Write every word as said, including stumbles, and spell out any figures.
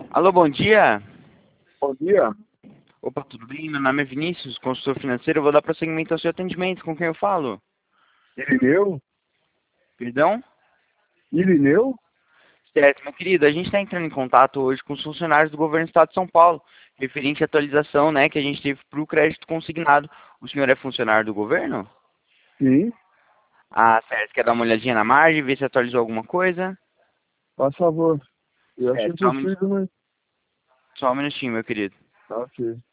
Alô, bom dia. Bom dia. Opa, tudo bem? Meu nome é Vinícius, consultor financeiro. Eu vou dar prosseguimento ao seu atendimento. Com quem eu falo? Irineu? Perdão? Irineu? Certo, meu querido. A gente está entrando em contato hoje com os funcionários do governo do estado de São Paulo, referente à atualização, né, que a gente teve para o crédito consignado. O senhor é funcionário do governo? Sim. Ah, certo. Quer dar uma olhadinha na margem, ver se atualizou alguma coisa? Faz favor. Eu acho Certo. Só um, minu- impossível, mas... só um minutinho, meu querido. Tá ok.